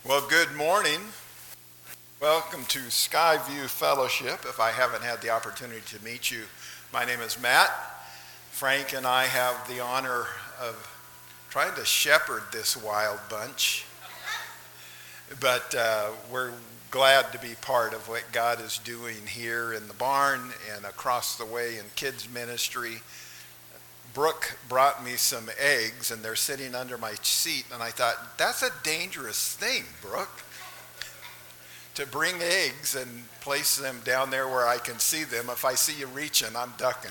Well, good morning. Welcome to Skyview Fellowship. If I haven't had the opportunity to meet you, my name is Matt. Frank and I have the honor of trying to shepherd this wild bunch, but we're glad to be part of what God is doing here in the barn and across the way in kids ministry. Brooke brought me some eggs, and they're sitting under my seat, and I thought, that's a dangerous thing, Brooke, to bring eggs and place them down there where I can see them. If I see you reaching, I'm ducking.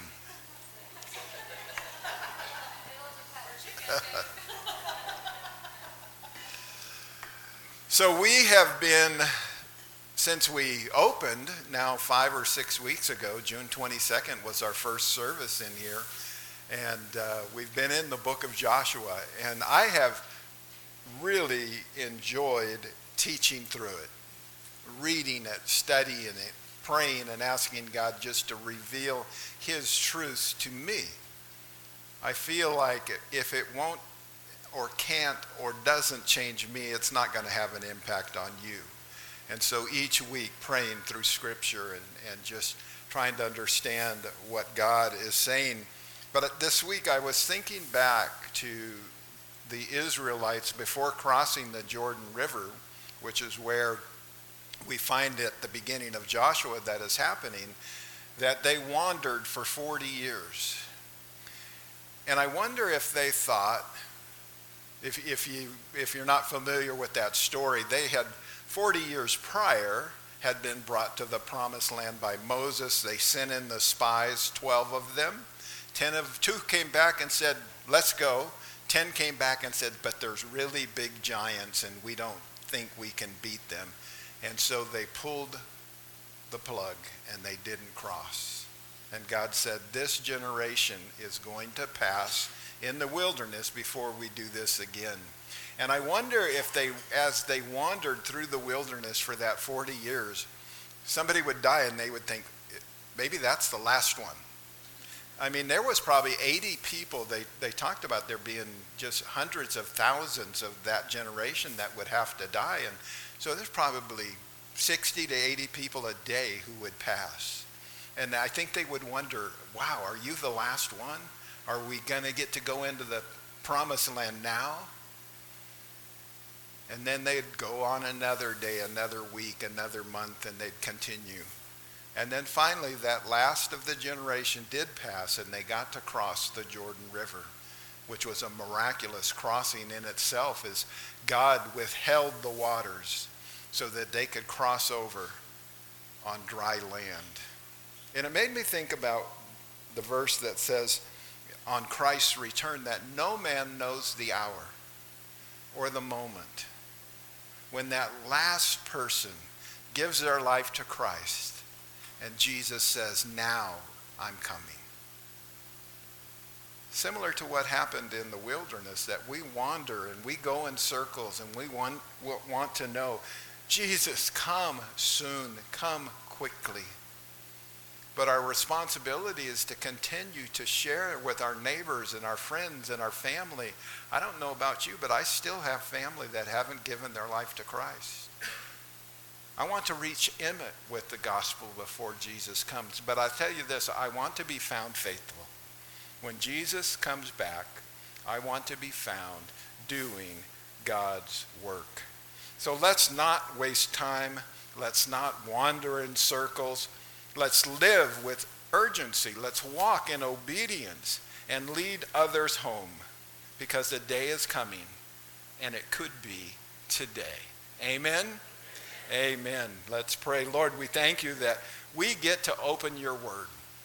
So we have been, since we opened, now 5 or 6 weeks ago, June 22nd was our first service in here. And we've been in the book of Joshua, and I have really enjoyed teaching through it, reading it, studying it, praying and asking God just to reveal his truths to me. I feel like if it won't or can't or doesn't change me, it's not going to have an impact on you. And so each week praying through Scripture and just trying to understand what God is saying. But this week I was thinking back to the Israelites before crossing the Jordan River, which is where we find at the beginning of Joshua that is happening, that they wandered for 40 years. And I wonder if they thought, if you're not familiar with that story, they had 40 years prior had been brought to the promised land by Moses. They sent in the spies, 12 of them. 2 came back and said, let's go. 10 came back and said, but there's really big giants and we don't think we can beat them. And so they pulled the plug and they didn't cross. And God said, this generation is going to pass in the wilderness before we do this again. And I wonder if as they wandered through the wilderness for that 40 years, somebody would die and they would think, maybe that's the last one. I mean, there was probably 80 people. They talked about there being just hundreds of thousands of that generation that would have to die. And so there's probably 60 to 80 people a day who would pass. And I think they would wonder, wow, are you the last one? Are we going to get to go into the promised land now? And then they'd go on another day, another week, another month, and they'd continue. And then finally, that last of the generation did pass, and they got to cross the Jordan River, which was a miraculous crossing in itself, as God withheld the waters so that they could cross over on dry land. And it made me think about the verse that says on Christ's return that no man knows the hour or the moment when that last person gives their life to Christ. And Jesus says, now I'm coming. Similar to what happened in the wilderness, that we wander and we go in circles and we want to know, Jesus, come soon, come quickly. But our responsibility is to continue to share with our neighbors and our friends and our family. I don't know about you, but I still have family that haven't given their life to Christ. I want to reach Emmett with the gospel before Jesus comes. But I tell you this, I want to be found faithful. When Jesus comes back, I want to be found doing God's work. So let's not waste time. Let's not wander in circles. Let's live with urgency. Let's walk in obedience and lead others home, because the day is coming, and it could be today. Amen? Amen. Let's pray. Lord, we thank you that we get to open your word.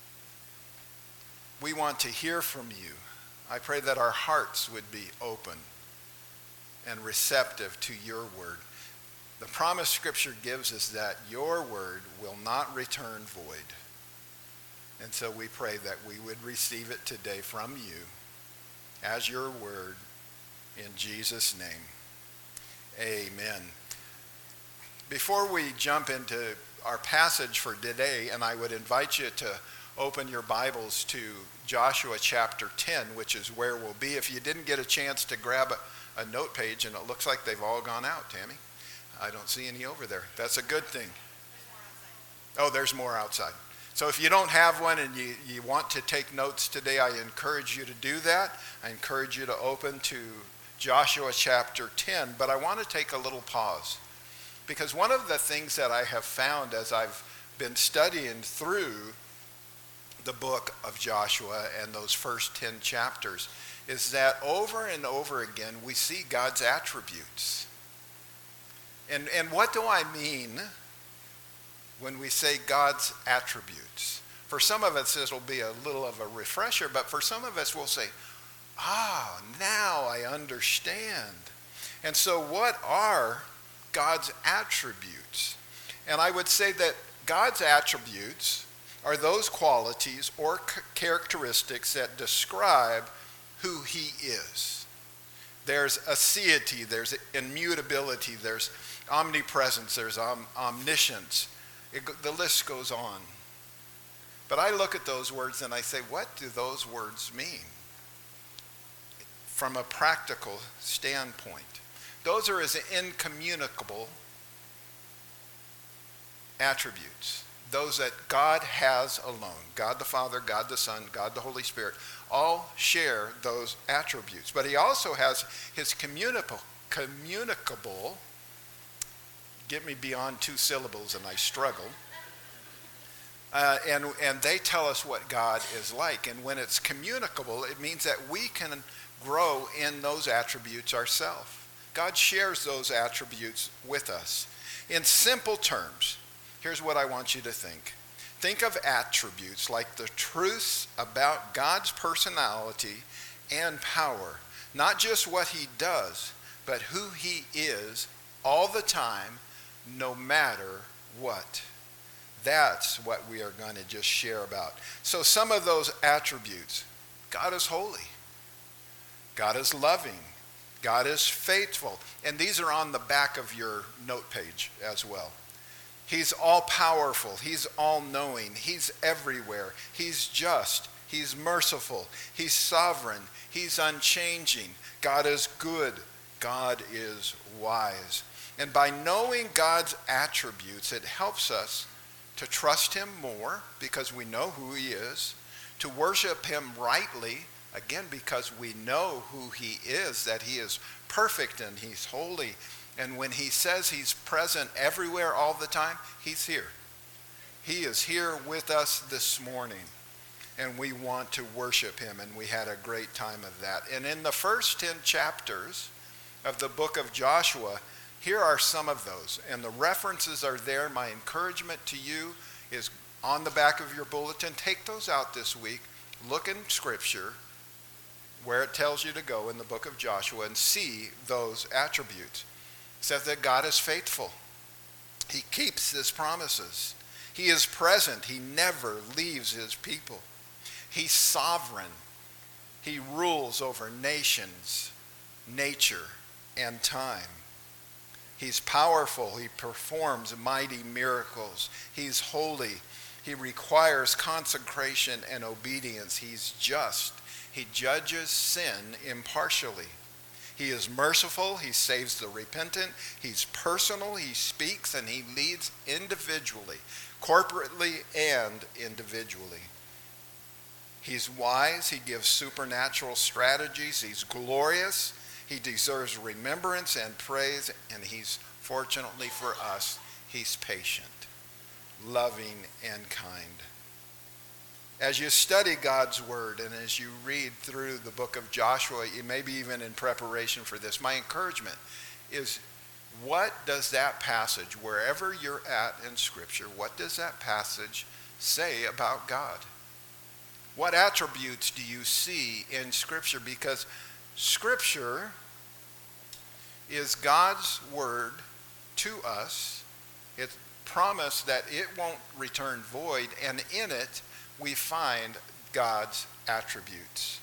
We want to hear from you. I pray that our hearts would be open and receptive to your word. The promise Scripture gives us that your word will not return void. And so we pray that we would receive it today from you as your word in Jesus' name. Amen. Before we jump into our passage for today, and I would invite you to open your Bibles to Joshua chapter 10, which is where we'll be. If you didn't get a chance to grab a note page, and it looks like they've all gone out, Tammy. I don't see any over there. That's a good thing. Oh, there's more outside. So if you don't have one and you want to take notes today, I encourage you to do that. I encourage you to open to Joshua chapter 10. But I want to take a little pause, because one of the things that I have found as I've been studying through the book of Joshua and those first 10 chapters is that over and over again we see God's attributes. And what do I mean when we say God's attributes? For some of us it'll be a little of a refresher, but for some of us we'll say, now I understand. And so what are God's attributes? And I would say that God's attributes are those qualities or characteristics that describe who he is. There's aseity, there's immutability, there's omnipresence, there's omniscience. The list goes on. But I look at those words and I say, what do those words mean from a practical standpoint? Those are as incommunicable attributes. Those that God has alone. God the Father, God the Son, God the Holy Spirit, all share those attributes. But he also has his communicable, get me beyond 2 syllables and I struggle. And they tell us what God is like. And when it's communicable, it means that we can grow in those attributes ourselves. God shares those attributes with us. In simple terms, here's what I want you to think. Think of attributes like the truths about God's personality and power. Not just what he does, but who he is all the time, no matter what. That's what we are going to just share about. So some of those attributes. God is holy. God is loving. God is faithful. And these are on the back of your note page as well. He's all-powerful. He's all-knowing. He's everywhere. He's just. He's merciful. He's sovereign. He's unchanging. God is good. God is wise. And by knowing God's attributes, it helps us to trust him more because we know who he is, to worship him rightly, again, because we know who he is, that he is perfect and he's holy. And when he says he's present everywhere all the time, he's here. He is here with us this morning. And we want to worship him, and we had a great time of that. And in the first 10 chapters of the book of Joshua, here are some of those. And the references are there. My encouragement to you is on the back of your bulletin. Take those out this week. Look in Scripture where it tells you to go in the book of Joshua and see those attributes. It says that God is faithful. He keeps his promises. He is present. He never leaves his people. He's sovereign. He rules over nations, nature, and time. He's powerful. He performs mighty miracles. He's holy. He requires consecration and obedience. He's just. He judges sin impartially. He is merciful. He saves the repentant. He's personal. He speaks and he leads individually, corporately and individually. He's wise. He gives supernatural strategies. He's glorious. He deserves remembrance and praise. And he's, fortunately for us, he's patient, loving, and kind. As you study God's word and as you read through the book of Joshua, maybe even in preparation for this, my encouragement is, what does that passage, wherever you're at in Scripture, what does that passage say about God? What attributes do you see in Scripture? Because Scripture is God's word to us. It's promised that it won't return void, and in it we find God's attributes.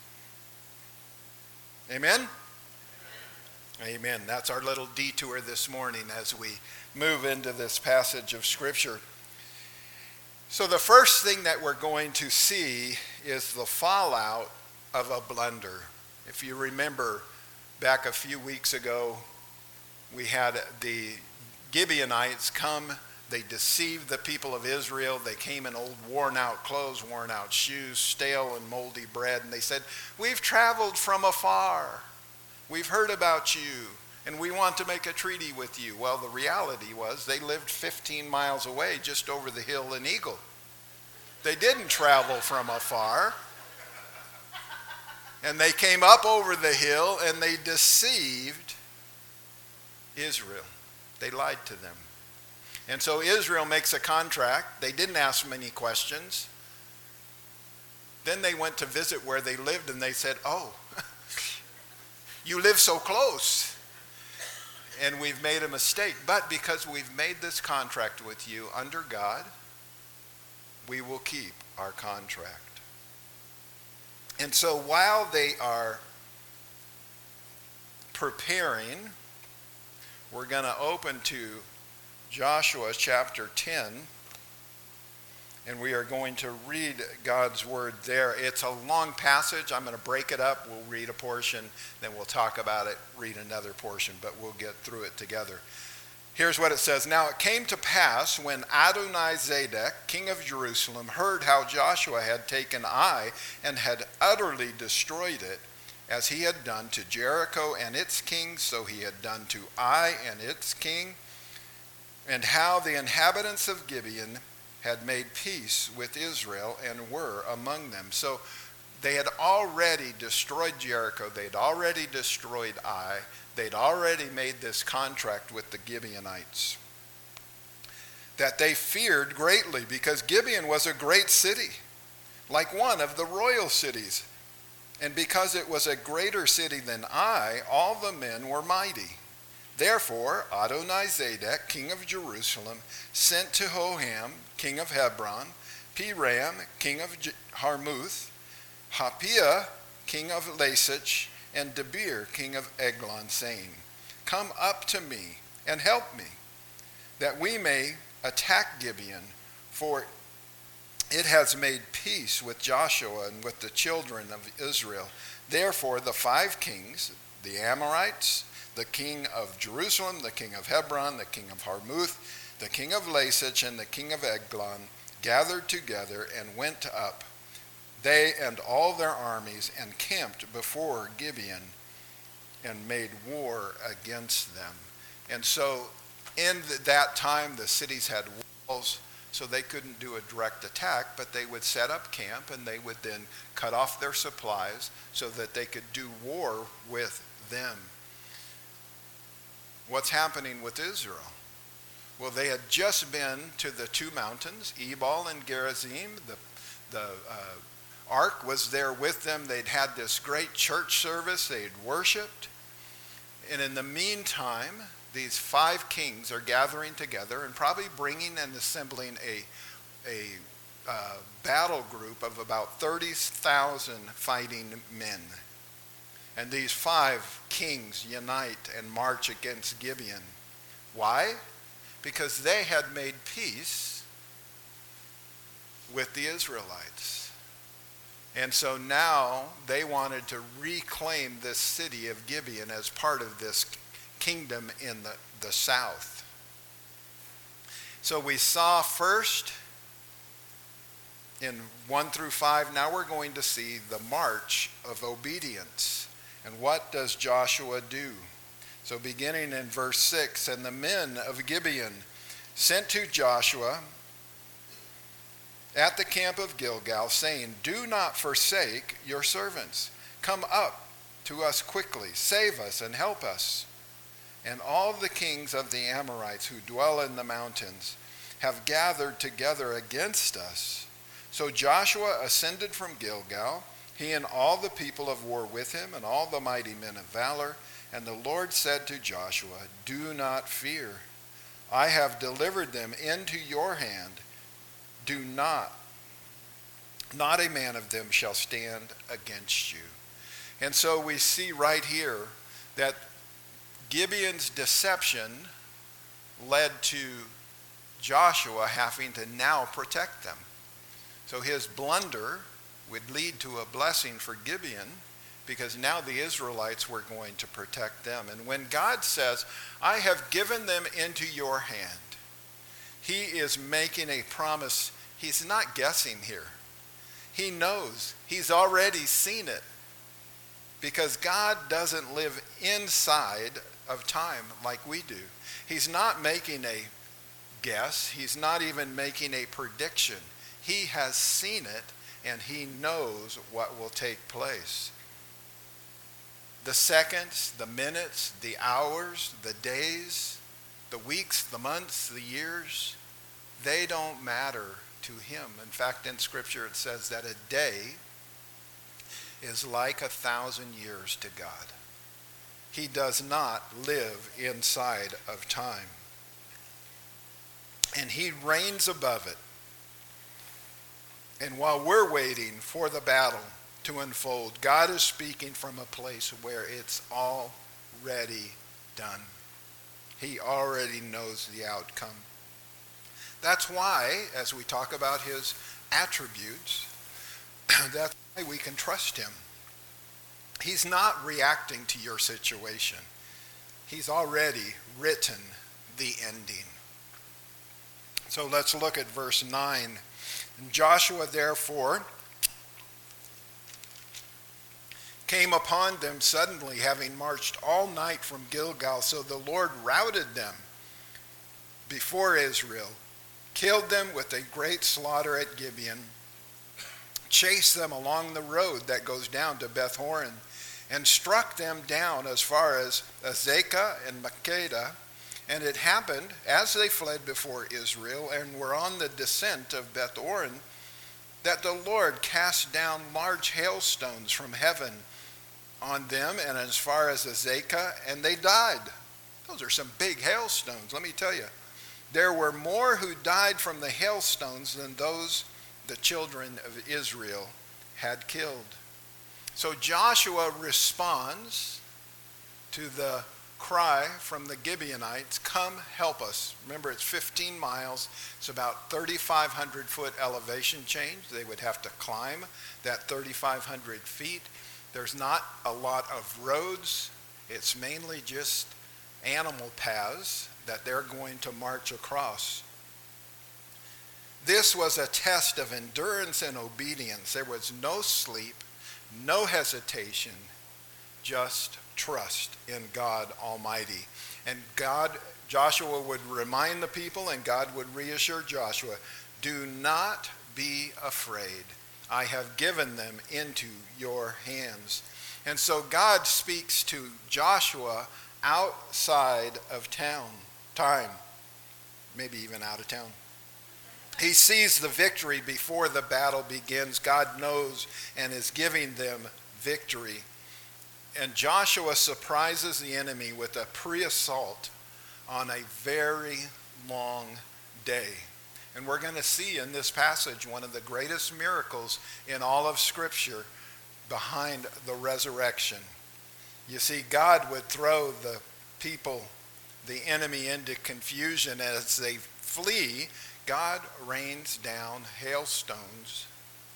Amen? Amen. That's our little detour this morning as we move into this passage of Scripture. So the first thing that we're going to see is the fallout of a blunder. If you remember back a few weeks ago, we had the Gibeonites come, they deceived the people of Israel. They came in old worn out clothes, worn out shoes, stale and moldy bread. And they said, we've traveled from afar. We've heard about you and we want to make a treaty with you. Well, the reality was they lived 15 miles away, just over the hill in Eagle. They didn't travel from afar. And they came up over the hill and they deceived Israel. They lied to them. And so Israel makes a contract. They didn't ask many questions. Then they went to visit where they lived and they said, oh, you live so close. And we've made a mistake. But because we've made this contract with you under God, we will keep our contract. And so while they are preparing, we're going to open to Joshua chapter 10, and we are going to read God's word there. It's a long passage. I'm going to break it up. We'll read a portion, then we'll talk about it, read another portion, but we'll get through it together. Here's what it says. Now it came to pass when Adoni-Zedek, king of Jerusalem, heard how Joshua had taken Ai and had utterly destroyed it, as he had done to Jericho and its king, so he had done to Ai and its king, and how the inhabitants of Gibeon had made peace with Israel and were among them. So they had already destroyed Jericho. They'd already destroyed Ai. They'd already made this contract with the Gibeonites that they feared greatly, because Gibeon was a great city, like one of the royal cities. And because it was a greater city than Ai, all the men were mighty. Therefore, Adoni-Zedek, king of Jerusalem, sent to Hoham, king of Hebron, Piram, king of Harmuth, Hapiah, king of Lachish, and Debir, king of Eglon, saying, come up to me and help me, that we may attack Gibeon, for it has made peace with Joshua and with the children of Israel. Therefore the 5 kings, the Amorites, the king of Jerusalem, the king of Hebron, the king of Harmuth, the king of Lachish, and the king of Eglon, gathered together and went up, they and all their armies, and camped before Gibeon and made war against them. And so in that time, the cities had walls, so they couldn't do a direct attack, but they would set up camp and they would then cut off their supplies so that they could do war with them. What's happening with Israel? Well, they had just been to the 2 mountains, Ebal and Gerizim. The ark was there with them. They'd had this great church service. They'd worshiped. And in the meantime, these 5 kings are gathering together and probably bringing and assembling a battle group of about 30,000 fighting men. And these 5 kings unite and march against Gibeon. Why? Because they had made peace with the Israelites. And so now they wanted to reclaim this city of Gibeon as part of this kingdom in the south. So we saw first in 1 through 5, now we're going to see the march of obedience. And what does Joshua do? So beginning in verse 6, and the men of Gibeon sent to Joshua at the camp of Gilgal, saying, do not forsake your servants. Come up to us quickly, save us and help us. And all the kings of the Amorites who dwell in the mountains have gathered together against us. So Joshua ascended from Gilgal, he and all the people of war with him, and all the mighty men of valor. And the Lord said to Joshua, do not fear. I have delivered them into your hand. Do not a man of them shall stand against you. And so we see right here that Gibeon's deception led to Joshua having to now protect them. So his blunder would lead to a blessing for Gibeon, because now the Israelites were going to protect them. And when God says, I have given them into your hand, he is making a promise. He's not guessing here. He knows. He's already seen it. Because God doesn't live inside of time like we do. He's not making a guess. He's not even making a prediction. He has seen it, and he knows what will take place. The seconds, the minutes, the hours, the days, the weeks, the months, the years, they don't matter to him. In fact, in Scripture it says that a day is like 1,000 years to God. He does not live inside of time. And he reigns above it. And while we're waiting for the battle to unfold, God is speaking from a place where it's already done. He already knows the outcome. That's why, as we talk about his attributes, that's why we can trust him. He's not reacting to your situation. He's already written the ending. So let's look at verse 9. And Joshua therefore came upon them suddenly, having marched all night from Gilgal. So the Lord routed them before Israel, killed them with a great slaughter at Gibeon, chased them along the road that goes down to Beth Horon, and struck them down as far as Azekah and Makkedah. And it happened, as they fled before Israel and were on the descent of Beth Horon, that the Lord cast down large hailstones from heaven on them and as far as Azekah, and they died. Those are some big hailstones, let me tell you. There were more who died from the hailstones than those the children of Israel had killed. So Joshua responds to the cry from the Gibeonites, come help us. Remember, it's 15 miles. It's about 3,500 foot elevation change. They would have to climb that 3,500 feet. There's not a lot of roads. It's mainly just animal paths that they're going to march across. This was a test of endurance and obedience. There was no sleep, no hesitation, just trust in God Almighty. And Joshua would remind the people, and God would reassure Joshua, do not be afraid. I have given them into your hands. And so God speaks to Joshua outside of time, maybe even out of town. He sees the victory before the battle begins. God knows and is giving them victory. And Joshua surprises the enemy with a pre-assault on a very long day. And we're going to see in this passage one of the greatest miracles in all of Scripture behind the resurrection. You see, God would throw the people, the enemy, into confusion as they flee. God rains down hailstones,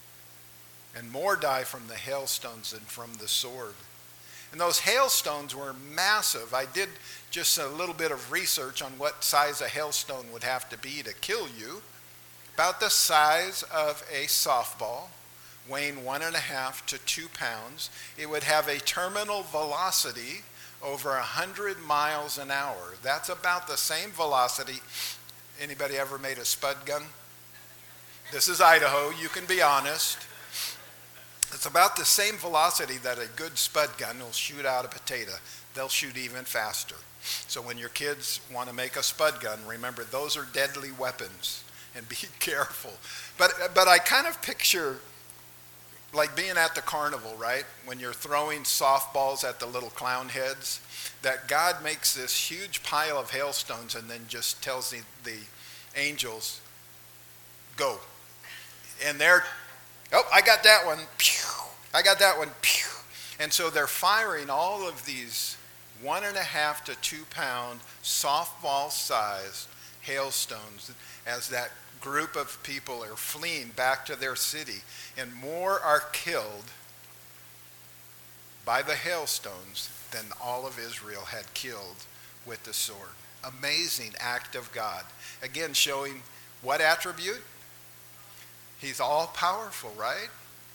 and more die from the hailstones than from the sword. And those hailstones were massive. I did just a little bit of research on what size a hailstone would have to be to kill you. About the size of a softball, weighing 1.5 to 2 pounds. It would have a terminal velocity over 100 miles an hour. That's about the same velocity. Anybody ever made a spud gun? This is Idaho, you can be honest. It's about the same velocity that a good spud gun will shoot out a potato. They'll shoot even faster. So when your kids want to make a spud gun, remember those are deadly weapons, and be careful. But I kind of picture like being at the carnival, right? When you're throwing softballs at the little clown heads, that God makes this huge pile of hailstones and then just tells the angels, go. And they're, oh, I got that one. Pew. I got that one. Pew. And so they're firing all of these 1.5 to 2 pound softball sized hailstones as that group of people are fleeing back to their city, and more are killed by the hailstones than all of Israel had killed with the sword. Amazing act of God. Again, showing what attribute? He's all powerful, right?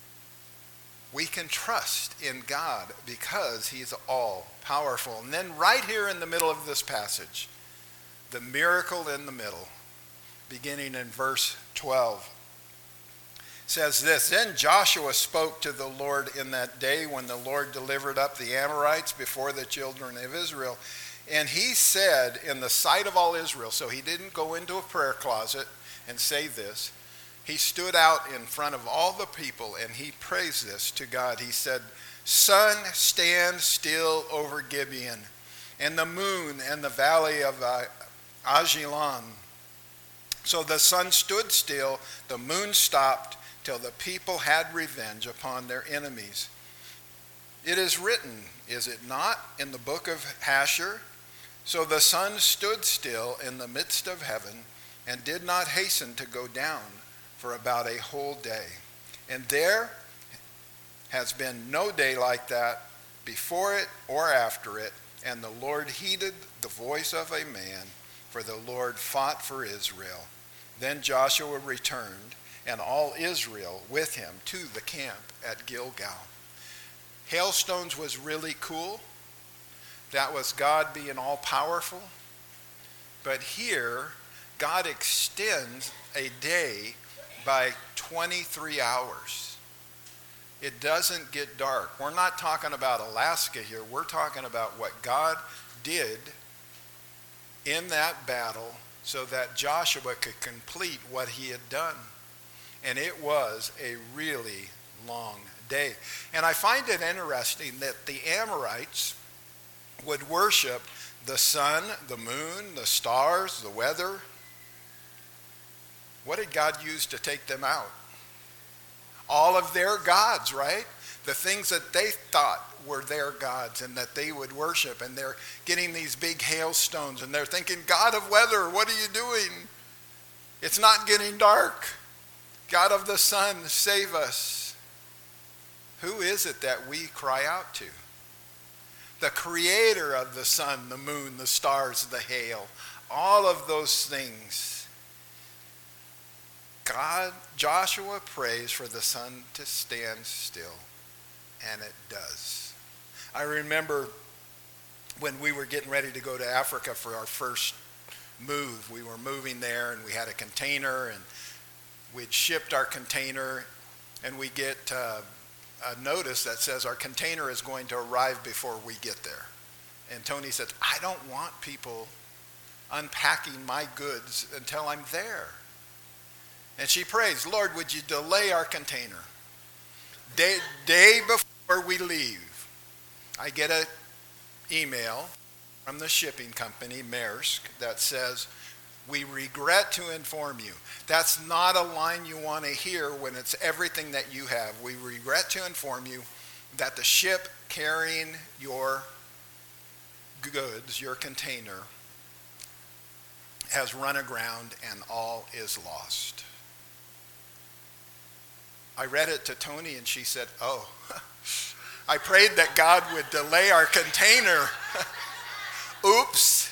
We can trust in God because he's all powerful. And then right here in the middle of this passage, the miracle in the middle, beginning in verse 12, says this: Then Joshua spoke to the Lord in that day when the Lord delivered up the Amorites before the children of Israel. And he said in the sight of all Israel, so he didn't go into a prayer closet and say this. He stood out in front of all the people and he praised this to God. He said, Sun, stand still over Gibeon, and the moon and the valley of Ajalon. So the sun stood still, the moon stopped, till the people had revenge upon their enemies. It is written, is it not, in the book of Hasher? So the sun stood still in the midst of heaven and did not hasten to go down for about a whole day. And there has been no day like that before it or after it. And the Lord heeded the voice of a man, for the Lord fought for Israel. Then Joshua returned, and all Israel with him, to the camp at Gilgal. Hailstones was really cool. That was God being all powerful. But here, God extends a day by 23 hours. It doesn't get dark. We're not talking about Alaska here. We're talking about what God did in that battle so that Joshua could complete what he had done. And it was a really long day. And I find it interesting that the Amorites would worship the sun, the moon, the stars, the weather. What did God use to take them out? All of their gods, right? The things that they thought were their gods and that they would worship. And they're getting these big hailstones and they're thinking, God of weather, what are you doing? It's not getting dark. God of the sun, save us. Who is it that we cry out to? The creator of the sun, the moon, the stars, the hail, all of those things. Joshua prays for the sun to stand still, and it does. I remember when we were getting ready to go to Africa for our first move. We were moving there, and we had a container, and we'd shipped our container, and we get a notice that says our container is going to arrive before we get there. And Tony said, I don't want people unpacking my goods until I'm there. And she prays, Lord, would you delay our container? Day before we leave, I get an email from the shipping company, Maersk, that says, we regret to inform you. That's not a line you want to hear when it's everything that you have. We regret to inform you that the ship carrying your goods, your container, has run aground and all is lost. I read it to Tony and she said, oh, I prayed that God would delay our container. Oops.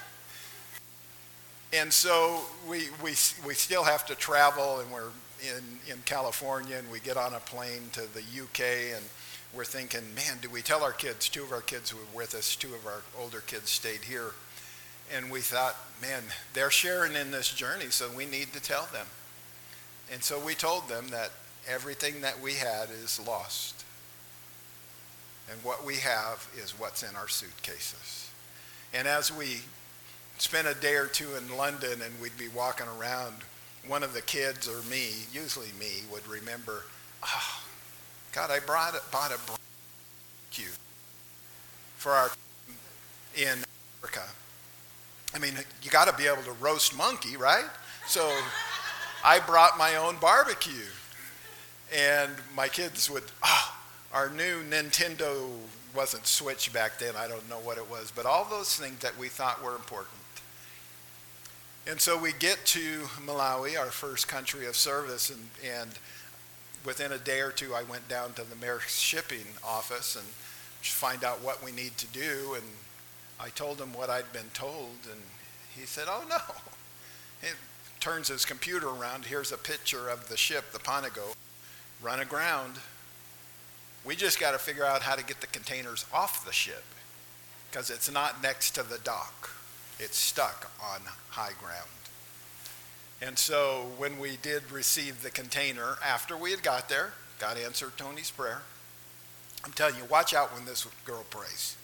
And so we still have to travel, and we're in California, and we get on a plane to the UK, and we're thinking, man, do we tell our kids? 2 of our kids were with us. 2 of our older kids stayed here. And we thought, man, they're sharing in this journey, so we need to tell them. And so we told them that everything that we had is lost. And what we have is what's in our suitcases. And as we spent a day or 2 in London and we'd be walking around, one of the kids or me, usually me, would remember, oh, God, I bought a barbecue for our in Africa. I mean, you got to be able to roast monkey, right? So I brought my own barbecue. And my kids would, our new Nintendo wasn't Switch back then. I don't know what it was. But all those things that we thought were important. And so we get to Malawi, our first country of service, and within a day or 2, I went down to the Maersk shipping office and find out what we need to do. And I told him what I'd been told, and he said, oh no. He turns his computer around. Here's a picture of the ship, the Panago, run aground. We just got to figure out how to get the containers off the ship, because it's not next to the dock. It's stuck on high ground. And so when we did receive the container, after we had got there, God answered Tony's prayer. I'm telling you, watch out when this girl prays.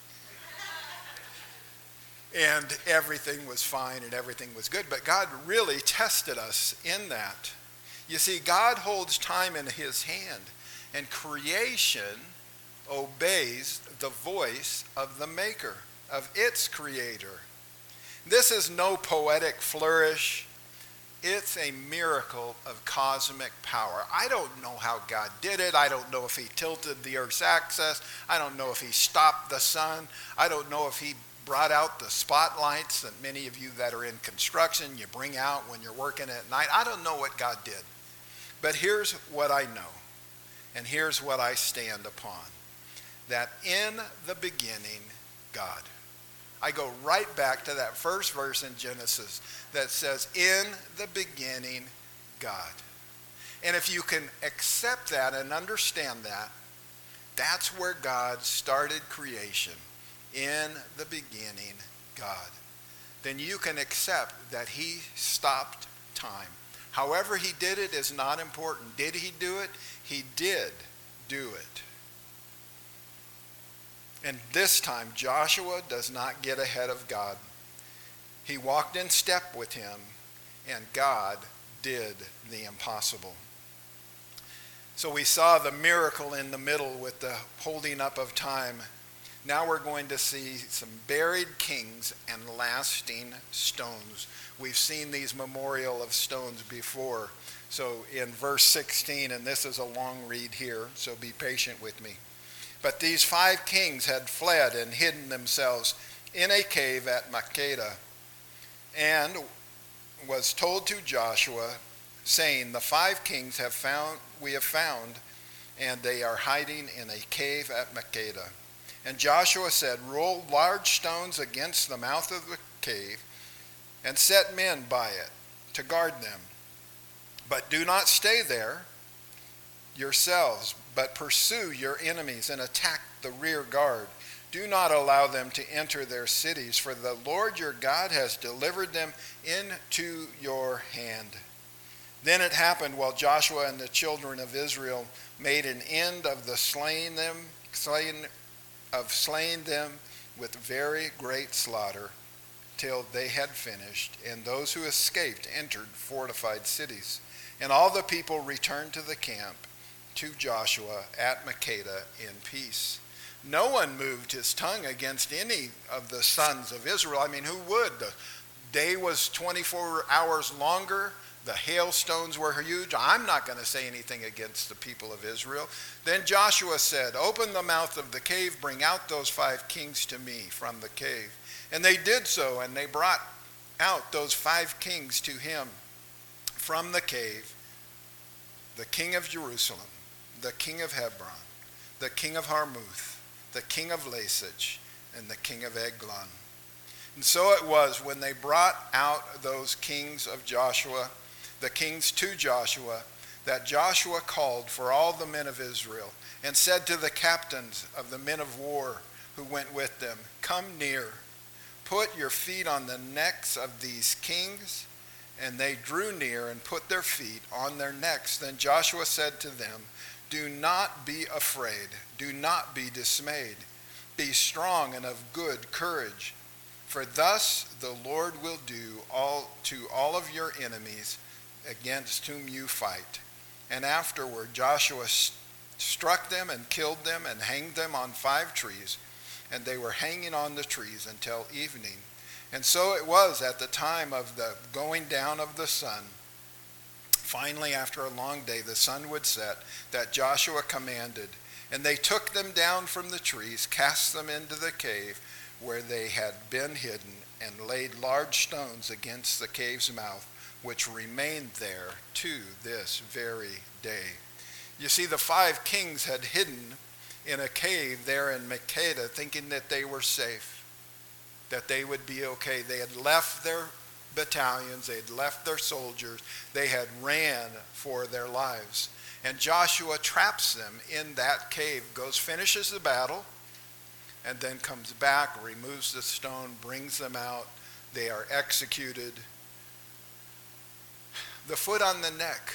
And everything was fine and everything was good. But God really tested us in that. You see, God holds time in his hand, and creation obeys the voice of the maker, of its creator. This is no poetic flourish. It's a miracle of cosmic power. I don't know how God did it. I don't know if he tilted the earth's axis. I don't know if he stopped the sun. I don't know if he brought out the spotlights that many of you that are in construction, you bring out when you're working at night. I don't know what God did. But here's what I know, and here's what I stand upon. That in the beginning, God. I go right back to that first verse in Genesis that says, in the beginning, God. And if you can accept that and understand that, that's where God started creation. In the beginning, God. Then you can accept that he stopped time. However he did it is not important. Did he do it? He did do it. And this time, Joshua does not get ahead of God. He walked in step with him, and God did the impossible. So we saw the miracle in the middle with the holding up of time. Now we're going to see some buried kings and lasting stones. We've seen these memorial of stones before. So in verse 16, and this is a long read here, so be patient with me. But these 5 kings had fled and hidden themselves in a cave at Makkedah, and was told to Joshua, saying, the 5 kings we have found, and they are hiding in a cave at Makkedah. And Joshua said, roll large stones against the mouth of the cave, and set men by it to guard them. But do not stay there yourselves, but pursue your enemies and attack the rear guard. Do not allow them to enter their cities, for the Lord your God has delivered them into your hand. Then it happened while Joshua and the children of Israel made an end of the slaying them with very great slaughter, till they had finished, and those who escaped entered fortified cities. And all the people returned to the camp to Joshua at Makkedah in peace. No one moved his tongue against any of the sons of Israel. I mean, who would? The day was 24 hours longer. The hailstones were huge. I'm not going to say anything against the people of Israel. Then Joshua said, open the mouth of the cave, bring out those 5 kings to me from the cave. And they did so, and they brought out those 5 kings to him from the cave, the king of Jerusalem, the king of Hebron, the king of Harmuth, the king of Lasich, and the king of Eglon. And so it was when they brought out those kings of Joshua, the kings to Joshua, that Joshua called for all the men of Israel and said to the captains of the men of war who went with them, come near, put your feet on the necks of these kings. And they drew near and put their feet on their necks. Then Joshua said to them, do not be afraid, do not be dismayed. Be strong and of good courage. For thus the Lord will do to all of your enemies against whom you fight. And afterward Joshua struck them and killed them and hanged them on 5 trees. And they were hanging on the trees until evening. And so it was at the time of the going down of the sun, finally after a long day the sun would set, that Joshua commanded. And they took them down from the trees, cast them into the cave where they had been hidden, and laid large stones against the cave's mouth, which remained there to this very day. You see, the 5 kings had hidden in a cave there in Makkedah, thinking that they were safe, that they would be okay. They had left their battalions, they had left their soldiers, they had ran for their lives. And Joshua traps them in that cave, finishes the battle, and then comes back, removes the stone, brings them out. They are executed. The foot on the neck.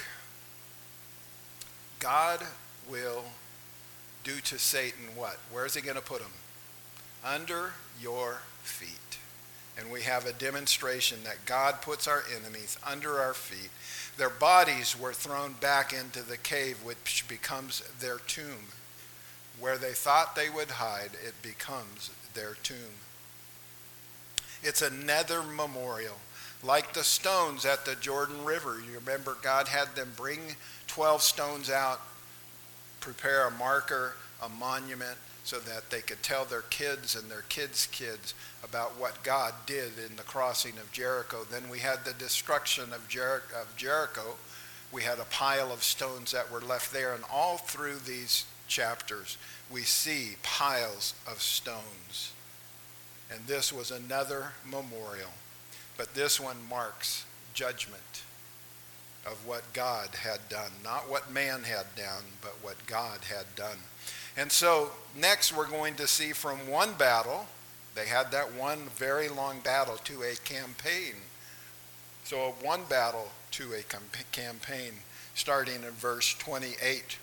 God will do to Satan what? Where is he going to put him? Under your feet. And we have a demonstration that God puts our enemies under our feet. Their bodies were thrown back into the cave, which becomes their tomb. Where they thought they would hide, it becomes their tomb. It's another memorial. Like the stones at the Jordan River. You remember God had them bring 12 stones out, prepare a marker, a monument, so that they could tell their kids and their kids' kids about what God did in the crossing of Jericho. Then we had the destruction of Jericho. We had a pile of stones that were left there. And all through these chapters, we see piles of stones. And this was another memorial. But this one marks judgment of what God had done. Not what man had done, but what God had done. And so next we're going to see from one battle, they had that one very long battle to a campaign. So one battle to a campaign, starting in verse 28.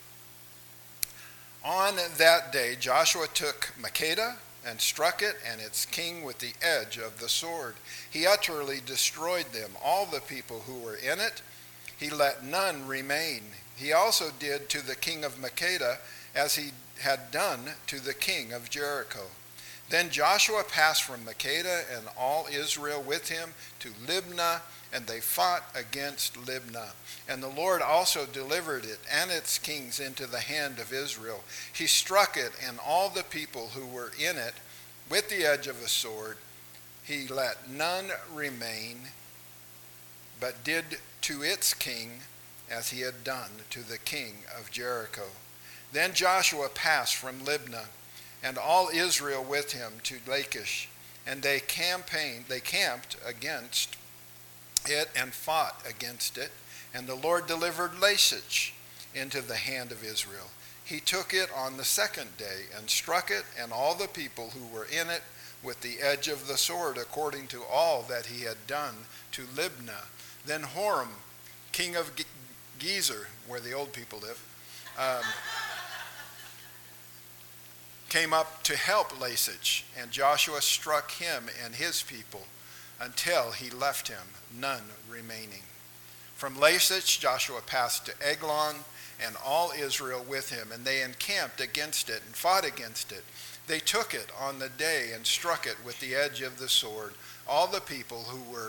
On that day Joshua took Makkedah and struck it and its king with the edge of the sword. He utterly destroyed them, all the people who were in it. He let none remain. He also did to the king of Makkedah as he had done to the king of Jericho. Then Joshua passed from Makkedah and all Israel with him to Libnah, and they fought against Libnah. And the Lord also delivered it and its kings into the hand of Israel. He struck it and all the people who were in it with the edge of a sword. He let none remain, but did to its king as he had done to the king of Jericho. Then Joshua passed from Libnah, and all Israel with him to Lachish, and they camped against it and fought against it. And the Lord delivered Lachish into the hand of Israel. He took it on the second day and struck it and all the people who were in it with the edge of the sword, according to all that he had done to Libnah. Then Horam, king of Gezer, where the old people live, came up to help Lachish, and Joshua struck him and his people until he left him none remaining. From Lachish Joshua passed to Eglon, and all Israel with him, and they encamped against it and fought against it. They took it on the day and struck it with the edge of the sword. All the people who were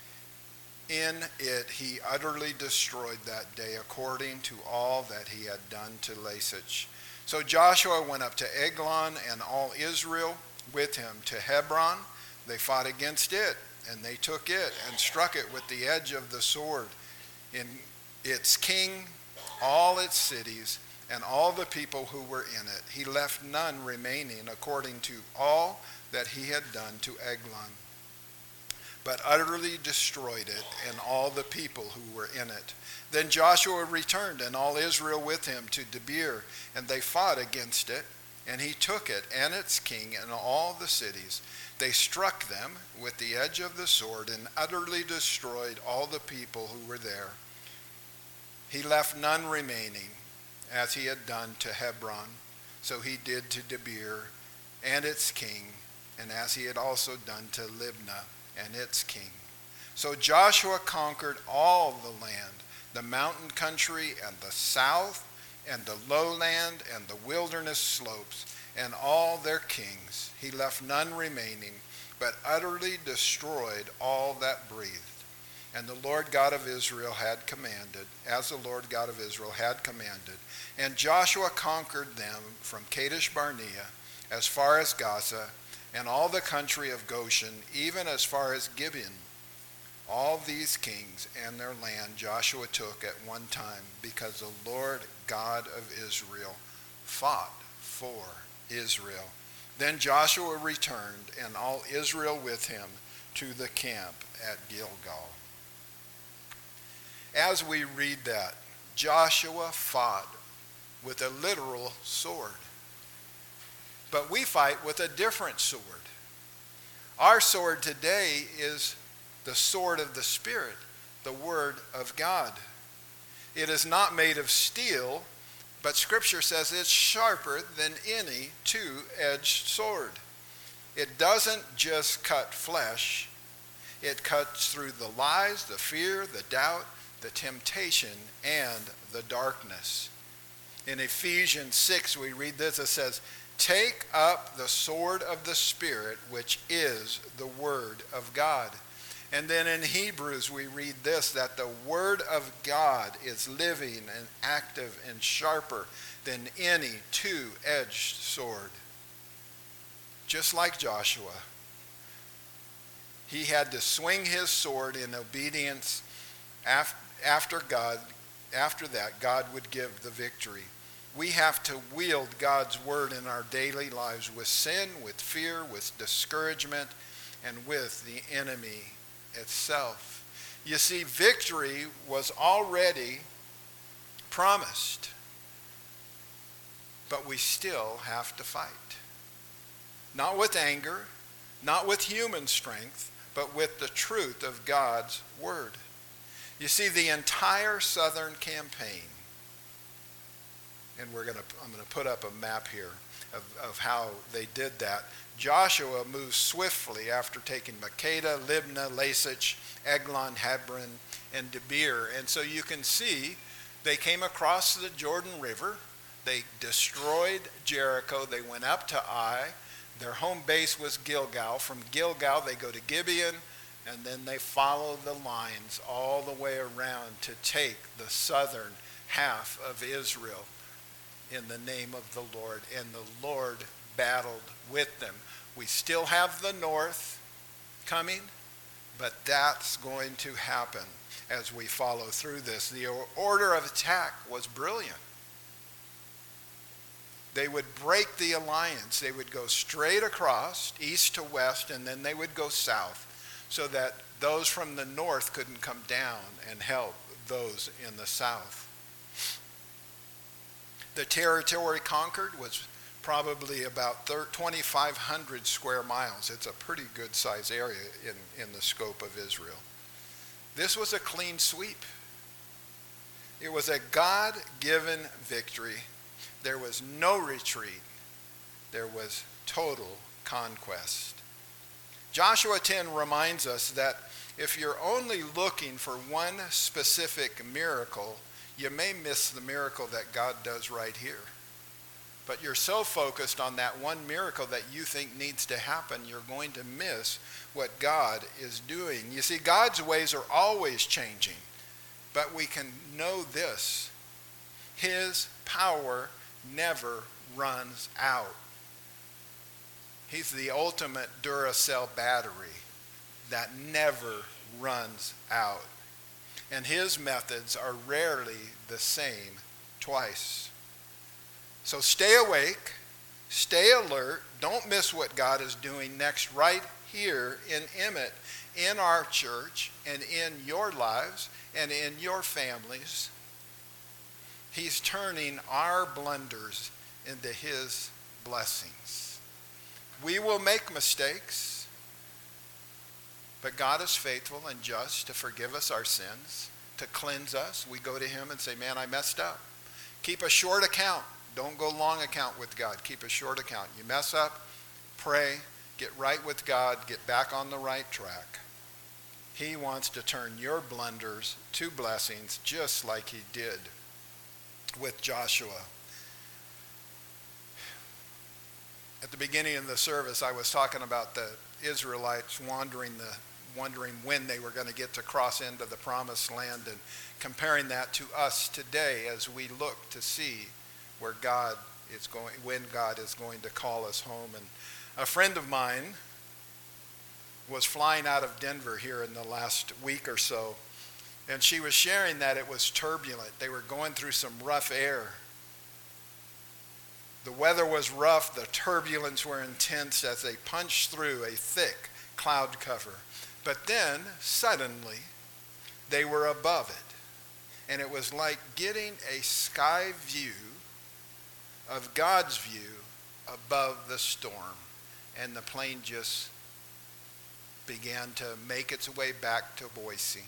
in it he utterly destroyed that day, according to all that he had done to Lachish. So Joshua went up to Eglon, and all Israel with him to Hebron. They fought against it, and they took it and struck it with the edge of the sword, in its king, all its cities, and all the people who were in it. He left none remaining, according to all that he had done to Eglon, but utterly destroyed it and all the people who were in it. Then Joshua returned, and all Israel with him, to Debir, and they fought against it, and he took it and its king and all the cities. They struck them with the edge of the sword and utterly destroyed all the people who were there. He left none remaining, as he had done to Hebron. So he did to Debir and its king, and as he had also done to Libnah and its king. So Joshua conquered all the land, the mountain country and the south, and the lowland and the wilderness slopes, and all their kings. He left none remaining, but utterly destroyed all that breathed. And the Lord God of Israel had commanded, as the Lord God of Israel had commanded. And Joshua conquered them from Kadesh Barnea as far as Gaza, and all the country of Goshen, even as far as Gibeon. All these kings and their land Joshua took at one time, because the Lord God of Israel fought for Israel. Then Joshua returned, and all Israel with him, to the camp at Gilgal. As we read that, Joshua fought with a literal sword. But we fight with a different sword. Our sword today is the sword of the Spirit, the Word of God. It is not made of steel, but Scripture says it's sharper than any two-edged sword. It doesn't just cut flesh. It cuts through the lies, the fear, the doubt, the temptation, and the darkness. In Ephesians 6, we read this. It says, "Take up the sword of the Spirit, which is the Word of God." And then in Hebrews, we read this, that the Word of God is living and active and sharper than any two-edged sword. Just like Joshua, he had to swing his sword in obedience. After that, God would give the victory. We have to wield God's word in our daily lives with sin, with fear, with discouragement, and with the enemy itself. You see, victory was already promised, but we still have to fight. Not with anger, not with human strength, but with the truth of God's word. You see, the entire southern campaign, and I'm going to put up a map here of how they did that. Joshua moved swiftly after taking Makkedah, Libnah, Lasich, Eglon, Hebron, and Debir. And so you can see they came across the Jordan River. They destroyed Jericho. They went up to Ai. Their home base was Gilgal. From Gilgal, they go to Gibeon, and then they follow the lines all the way around to take the southern half of Israel in the name of the Lord. And the Lord battled with them. We still have the north coming, but that's going to happen as we follow through this. The order of attack was brilliant. They would break the alliance. They would go straight across, east to west, and then they would go south, so that those from the north couldn't come down and help those in the south. The territory conquered was probably about 2,500 square miles. It's a pretty good size area in the scope of Israel. This was a clean sweep. It was a God-given victory. There was no retreat. There was total conquest. Joshua 10 reminds us that if you're only looking for one specific miracle, you may miss the miracle that God does right here. But you're so focused on that one miracle that you think needs to happen, you're going to miss what God is doing. You see, God's ways are always changing, but we can know this: his power never runs out. He's the ultimate Duracell battery that never runs out. And his methods are rarely the same twice. So stay awake, stay alert, don't miss what God is doing next right here in Emmett, in our church, and in your lives, and in your families. He's turning our blunders into his blessings. We will make mistakes, but God is faithful and just to forgive us our sins, to cleanse us. We go to him and say, man, I messed up. Keep a short account. Don't go long account with God. Keep a short account. You mess up, pray, get right with God, get back on the right track. He wants to turn your blunders to blessings just like he did with Joshua. At the beginning of the service, I was talking about the Israelites wondering when they were going to get to cross into the promised land, and comparing that to us today as we look to see when God is going to call us home. And a friend of mine was flying out of Denver here in the last week or so, and she was sharing that it was turbulent. They were going through some rough air. The weather was rough. The turbulence were intense as they punched through a thick cloud cover. But then, suddenly, they were above it. And it was like getting a sky view of God's view above the storm. And the plane just began to make its way back to Boise.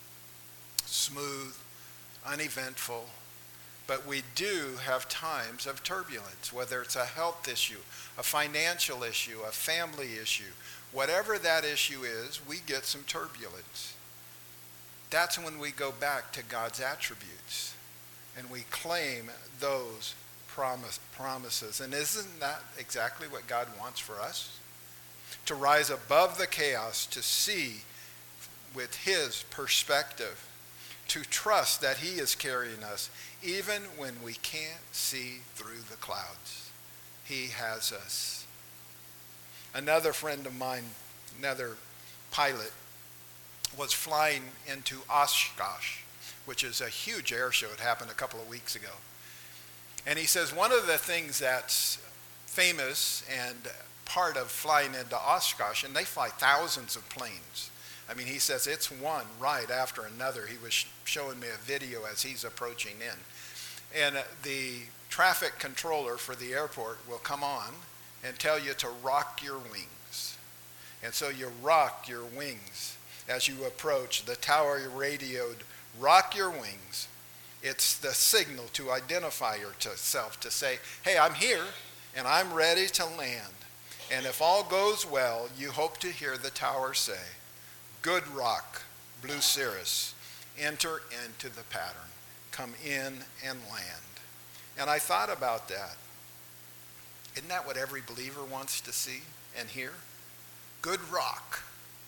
Smooth, uneventful. But we do have times of turbulence, whether it's a health issue, a financial issue, a family issue. Whatever that issue is, we get some turbulence. That's when we go back to God's attributes and we claim those promises. And isn't that exactly what God wants for us? To rise above the chaos, to see with his perspective, to trust that he is carrying us even when we can't see through the clouds. He has us. Another friend of mine, another pilot, was flying into Oshkosh, which is a huge air show. It happened a couple of weeks ago. And he says one of the things that's famous and part of flying into Oshkosh, and they fly thousands of planes. I mean, he says it's one right after another. He was showing me a video as he's approaching in. And the traffic controller for the airport will come on and tell you to rock your wings. And so you rock your wings as you approach. The tower radioed, rock your wings. It's the signal to identify yourself, to say, hey, I'm here and I'm ready to land. And if all goes well, you hope to hear the tower say, good rock, Blue Cirrus, enter into the pattern. Come in and land. And I thought about that. Isn't that what every believer wants to see and hear? Good rock,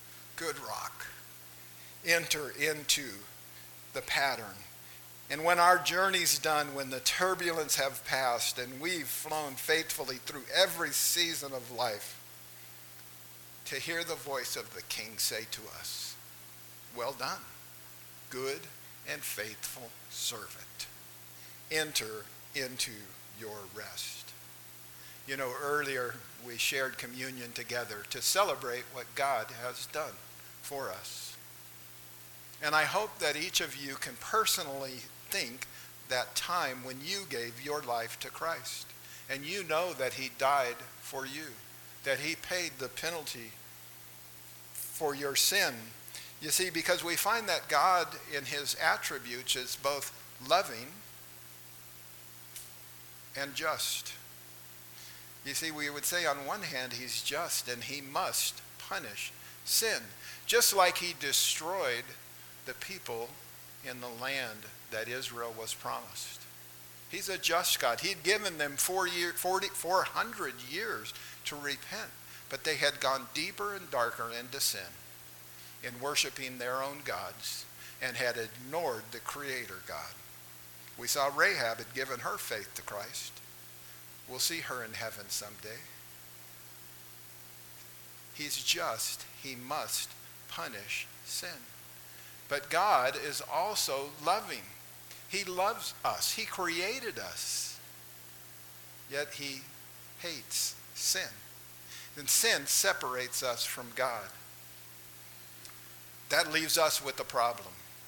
enter into the pattern. And when our journey's done, when the turbulence have passed and we've flown faithfully through every season of life, to hear the voice of the King say to us, well done, good and faithful servant. Enter into your rest. You know, earlier we shared communion together to celebrate what God has done for us. And I hope that each of you can personally think that time when you gave your life to Christ. And you know that he died for you, that he paid the penalty for your sin. You see, because we find that God in his attributes is both loving and just. You see, we would say on one hand he's just and he must punish sin, just like he destroyed the people in the land that Israel was promised. He's a just God. He'd given them 400 years to repent, but they had gone deeper and darker into sin in worshiping their own gods and had ignored the Creator God. We saw Rahab had given her faith to Christ. We'll see her in heaven someday. He's just. He must punish sin. But God is also loving. He loves us. He created us. Yet he hates sin. And sin separates us from God. That leaves us with a problem.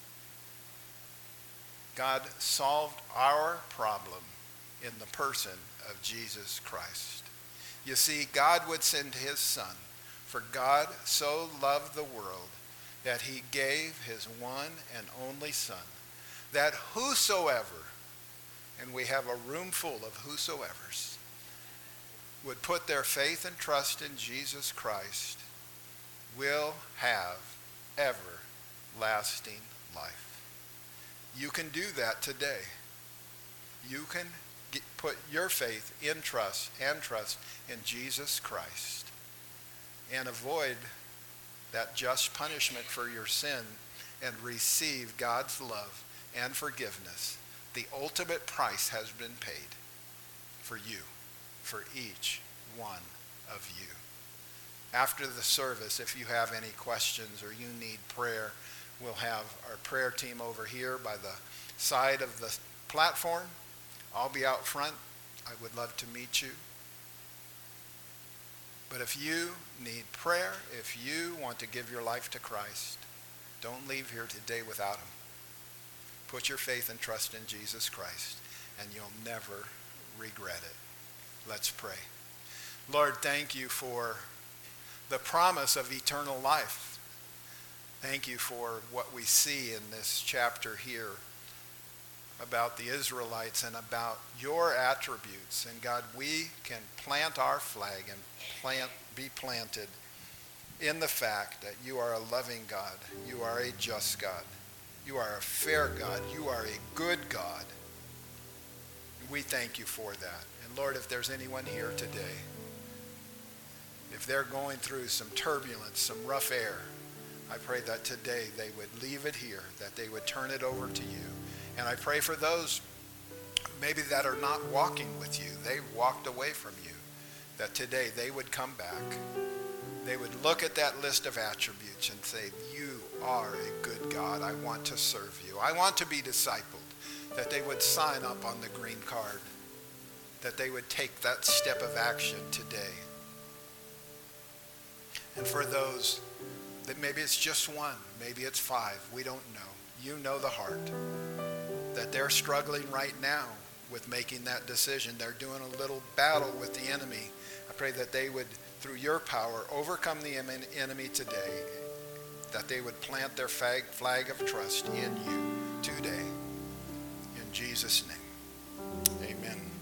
God solved our problem in the person of Jesus Christ. You see, God would send his Son. For God so loved the world that he gave his one and only Son, that whosoever, and we have a room full of whosoevers, would put their faith and trust in Jesus Christ will have everlasting life. You can do that today. You can put your faith in trust in Jesus Christ and avoid that just punishment for your sin and receive God's love and forgiveness. The ultimate price has been paid for you, for each one of you. After the service, if you have any questions or you need prayer, we'll have our prayer team over here by the side of the platform. I'll be out front I would love to meet you. But if you need prayer, if you want to give your life to Christ, don't leave here today without him. Put your faith and trust in Jesus Christ, and you'll never regret it. Let's pray. Lord, thank you for the promise of eternal life. Thank you for what we see in this chapter here about the Israelites and about your attributes. And God, we can plant our flag and be planted in the fact that you are a loving God. You are a just God. You are a fair God. You are a good God. We thank you for that. And Lord, if there's anyone here today, if they're going through some turbulence, some rough air, I pray that today they would leave it here, that they would turn it over to you. And I pray for those maybe that are not walking with you. They walked away from you. That today they would come back. They would look at that list of attributes and say, you are a good God. I want to serve you. I want to be discipled. That they would sign up on the green card. That they would take that step of action today. And for those that maybe it's just one, maybe it's 5, we don't know. You know the heart. That they're struggling right now with making that decision. They're doing a little battle with the enemy. I pray that they would, through your power, overcome the enemy today. That they would plant their flag of trust in you today. In Jesus' name, amen.